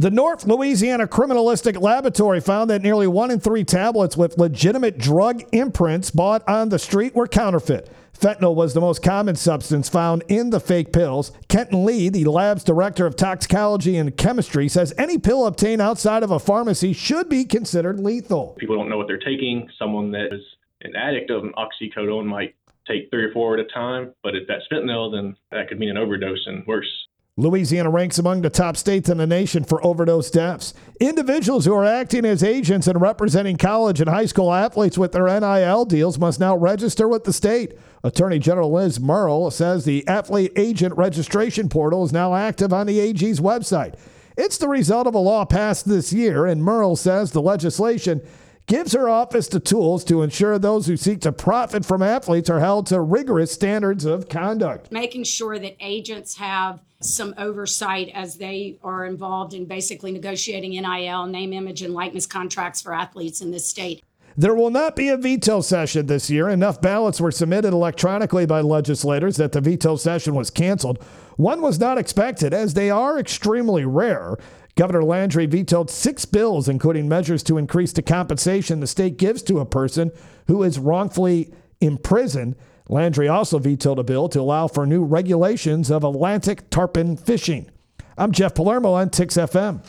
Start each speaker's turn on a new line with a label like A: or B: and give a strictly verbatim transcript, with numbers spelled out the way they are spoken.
A: The North Louisiana Criminalistic Laboratory found that nearly one in three tablets with legitimate drug imprints bought on the street were counterfeit. Fentanyl was the most common substance found in the fake pills. Kenton Lee, the lab's director of toxicology and chemistry, says any pill obtained outside of a pharmacy should be considered lethal.
B: People don't know what they're taking. Someone that is an addict of oxycodone might take three or four at a time, but if that's fentanyl, then that could mean an overdose and worse.
A: Louisiana ranks among the top states in the nation for overdose deaths. Individuals who are acting as agents and representing college and high school athletes with their N I L deals must now register with the state. Attorney General Liz Murrill says the athlete agent registration portal is now active on the A G's website. It's the result of a law passed this year, and Murrill says the legislation gives her office the tools to ensure those who seek to profit from athletes are held to rigorous standards of conduct.
C: Making sure that agents have some oversight as they are involved in basically negotiating N I L, name, image, and likeness contracts for athletes in this state.
A: There will not be a veto session this year. Enough ballots were submitted electronically by legislators that the veto session was canceled. One was not expected, as they are extremely rare. Governor Landry vetoed six bills, including measures to increase the compensation the state gives to a person who is wrongfully imprisoned. Landry also vetoed a bill to allow for new regulations of Atlantic tarpon fishing. I'm Jeff Palermo on T I X F M.